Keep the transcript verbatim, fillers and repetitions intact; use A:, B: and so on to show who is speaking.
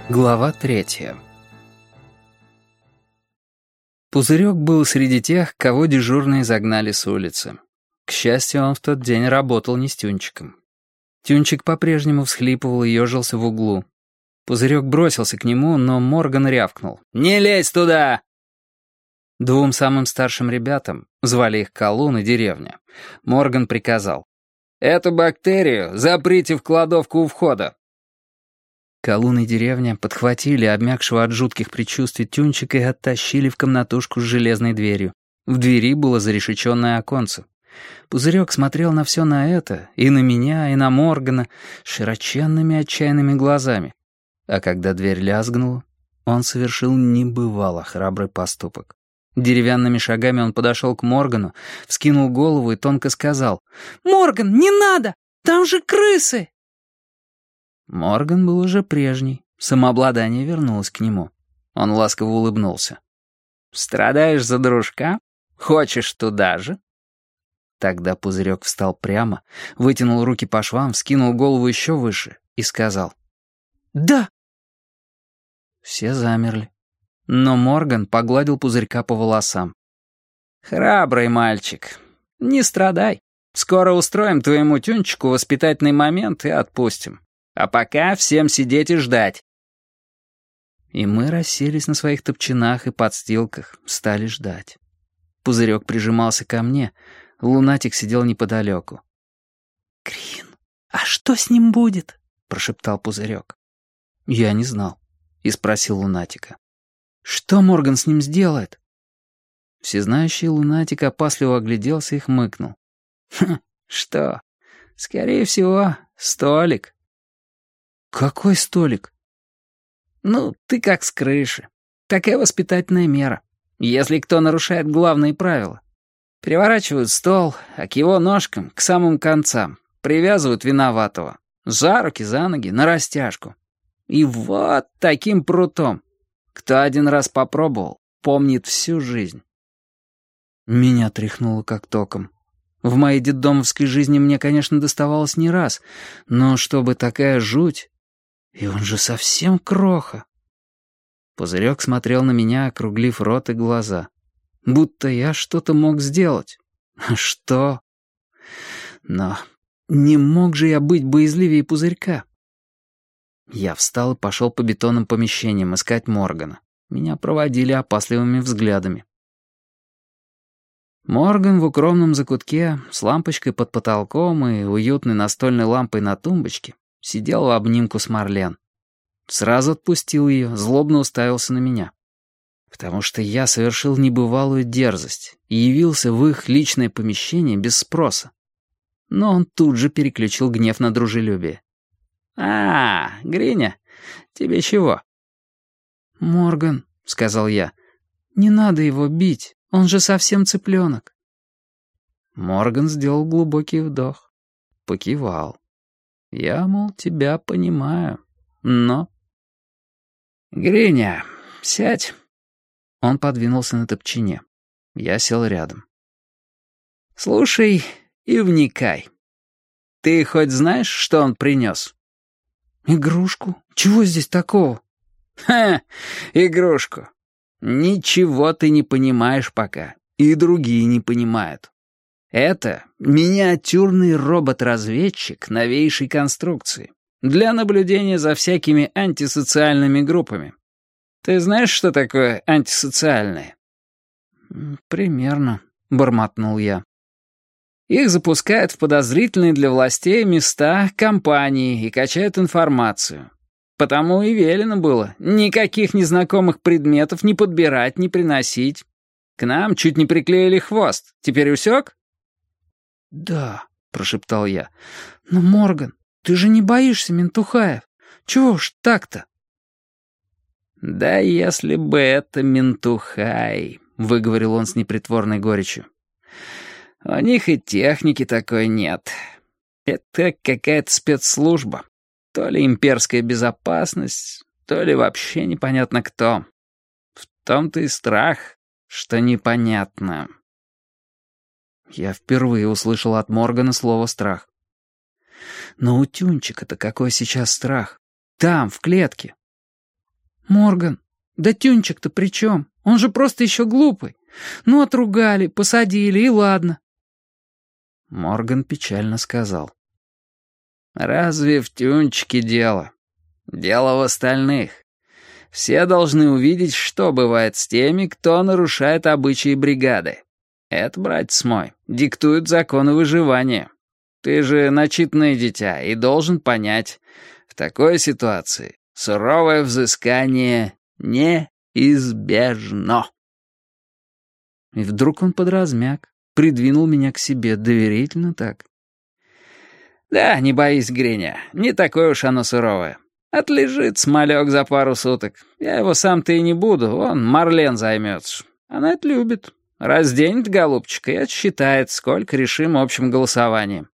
A: Глава третья. Пузырек был среди тех, кого дежурные загнали с улицы. К счастью, он в тот день работал не с Тюнчиком. Тюнчик по-прежнему всхлипывал и ежился в углу. Пузырек бросился к нему, но Морган рявкнул: «Не лезь туда!» Двум самым старшим ребятам, звали их Колун и Деревня, Морган приказал: «Эту бактерию заприте в кладовку у входа». Колун и Деревня подхватили обмякшего от жутких предчувствий Тюнчика и оттащили в комнатушку с железной дверью. В двери было зарешеченное оконце. Пузырек смотрел на все на это, и на меня, и на Моргана, широченными отчаянными глазами. А когда дверь лязгнула, он совершил небывало храбрый поступок. Деревянными шагами он подошел к Моргану, вскинул голову и тонко сказал: «Морган, не надо! Там же крысы!» Морган был уже прежний, самообладание вернулось к нему. Он ласково улыбнулся. «Страдаешь за дружка? Хочешь туда же?» Тогда Пузырек встал прямо, вытянул руки по швам, вскинул голову еще выше и сказал: «Да!» Все замерли. Но Морган погладил Пузырька по волосам. «Храбрый мальчик. Не страдай. Скоро устроим твоему Тюнчику воспитательный момент и отпустим. А пока всем сидеть и ждать». И мы расселись на своих топчинах и подстилках, стали ждать. Пузырек прижимался ко мне, лунатик сидел неподалеку. «Крин, а что с ним будет?» — прошептал Пузырек. Я не знал и спросил лунатика: «Что Морган с ним сделает?» Всезнающий лунатик опасливо огляделся и хмыкнул. «Хм, что? Скорее всего, столик». «Какой столик?» «Ну, ты как с крыши. Такая воспитательная мера. Если кто нарушает главные правила. Переворачивают стол, а к его ножкам, к самым концам, привязывают виноватого. За руки, за ноги, на растяжку. И вот таким прутом. Кто один раз попробовал, помнит всю жизнь». Меня тряхнуло как током. В моей детдомовской жизни мне, конечно, доставалось не раз, но чтобы такая жуть... И он же совсем кроха. Пузырек смотрел на меня, округлив рот и глаза. Будто я что-то мог сделать. А что? Но не мог же я быть боязливее Пузырька. Я встал и пошел по бетонным помещениям искать Моргана. Меня проводили опасливыми взглядами. Морган в укромном закутке с лампочкой под потолком и уютной настольной лампой на тумбочке сидел в обнимку с Марлен. Сразу отпустил ее, злобно уставился на меня. Потому что я совершил небывалую дерзость и явился в их личное помещение без спроса. Но он тут же переключил гнев на дружелюбие. «А, Гриня, тебе чего?» «Морган», — сказал я, — «не надо его бить, он же совсем цыпленок». Морган сделал глубокий вдох, покивал. «Я, мол, тебя понимаю, но...» «Гриня, сядь». Он подвинулся на топчине. Я сел рядом. «Слушай и вникай. Ты хоть знаешь, что он принес?» «Игрушку? Чего здесь такого?» «Ха, игрушку. Ничего ты не понимаешь пока, и другие не понимают. Это миниатюрный робот-разведчик новейшей конструкции для наблюдения за всякими антисоциальными группами. Ты знаешь, что такое антисоциальные?» «Примерно», — бормотнул я. «Их запускают в подозрительные для властей места компании и качают информацию. Потому и велено было никаких незнакомых предметов не подбирать, не приносить. К нам чуть не приклеили хвост. Теперь усек?» «Да», — прошептал я. «Но, Морган, ты же не боишься ментухаев? Чего уж так-то?» «Да если бы это ментухай», — выговорил он с непритворной горечью. «У них и техники такой нет. Это какая-то спецслужба. То ли имперская безопасность, то ли вообще непонятно кто. В том-то и страх, что непонятно». Я впервые услышал от Моргана слово «страх». Но у Тюнчика-то какой сейчас страх? Там, в клетке. «Морган, да Тюнчик-то при чем? Он же просто еще глупый. Ну, отругали, посадили, и ладно». Морган печально сказал. «Разве в Тюнчике дело? Дело в остальных. Все должны увидеть, что бывает с теми, кто нарушает обычаи бригады. Это, братец мой, диктуют законы выживания. Ты же начитанное дитя и должен понять, в такой ситуации суровое взыскание неизбежно». И вдруг он подразмяк, придвинул меня к себе доверительно так. «Да, не боись, Гриня, не такое уж оно суровое. Отлежит смолек за пару суток. Я его сам-то и не буду, он Марлен займется. Она это любит. Разденет голубчика и отсчитает, сколько решим общим голосованием.